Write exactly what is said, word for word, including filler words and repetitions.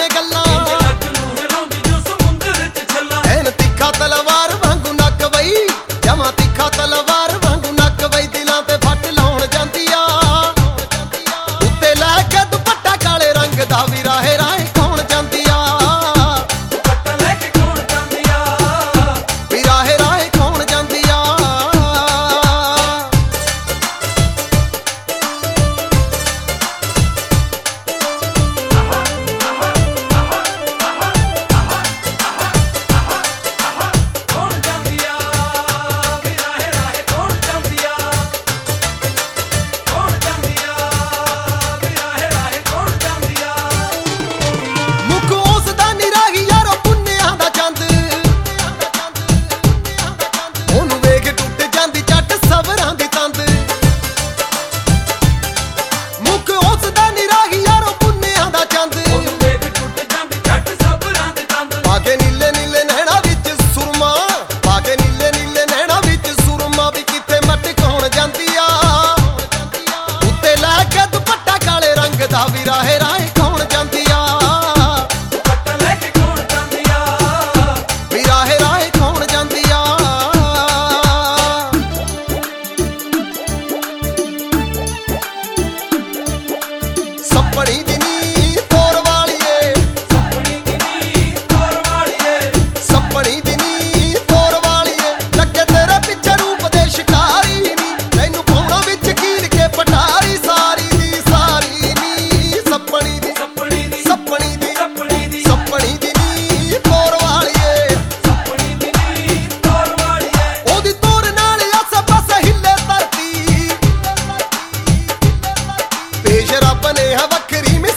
ਨੇ ਗੱਲਾਂ ਐਨ ਤਿੱਖਾ ਤਲਵਾਰ ਵਾਂਗੂ ਨੱਕ ਵਈ ਜਮਾਂ ਤਿੱਖਾ ਤਲਵਾਰ ਵਾਂਗੂ ਨੱਕ ਵਈ ਦਿਲਾਂ ਤੇ ਫੱਟ ਲਾਉਣ ਜਾਂਦੀ ਆ ਉੱਤੇ ਲੈ ਕੇ ਦੁਪੱਟਾ ਕਾਲੇ ਰੰਗ ਦਾ ਵੀ ਰਾਹੇ ਰਾਹੇ ਕੌਣ ਜਾਂਦੀ ਆ ਦੁਪੱਟਾ ਲੈ ਕੇ ਕੌਣ ਜਾਂਦੀ ਆ ਵੀ ਰਾਹੇ ਰਾਹੇ ਕੌਣ ਜਾਂਦੀ ਆ ਵੀ ਰਾਹੇ ਰਾਹੇ ਕੌਣ ਜਾਂਦੀ ਆ ਦੁਪੱਟਾ ਲੈ ਕੇ ਕੌਣ ਜਾਂਦੀ ਆ ਵੀ ਰਾਹੇ ਰਾਹੇ ਕੌਣ ਜਾਂਦੀ ਆ ਸੱਪਣੀ ਦੀ ਨੀ ਤੋਰ ਵਾਲੀਏ ਸੱਪਣੀ ਦੀ ਨੀ ਤੋਰ ਵਾਲੀਏ ਸੱਪਣੀ ਦੀ ਨੀ ਤੋਰ ਵਾਲੀਏ ਲੱਗੇ ਤੇਰੇ ਪਿੱਛੇ ਰੂਪ ਦੇ ਸ਼ਿਕਾਰੀ ਨੀ ਤੈਨੂੰ ਪਾਉਣਾ ਵਿੱਚ ਕੀਲ ਕੇ ਪਟਾਰੀ ਸਾਰੀ ਦੀ ਸਾਰੀ ਸੱਪਣੀ ਦੀ ਸੱਪਣੀ ਦੀ ਸੱਪਣੀ ਦੀ ਸੱਪਣੀ ਦੀ ਸੱਪਣੀ ਦੀ ਨੀ ਤੋਰ ਵਾਲੀਏ ਸੱਪਣੀ ਦੀ ਨੀ ਤੋਰ ਵਾਲੀਏ ਉਹਦੀ ਤੋਰ ਨਾਲ ਆਸੇ ਪਾਸੇ ਹਿੱਲੇ ਧਰਤੀ ਪੇਸ਼ ਰੱਬ ਨੇ ਹੈ ਵੱਖਰੀ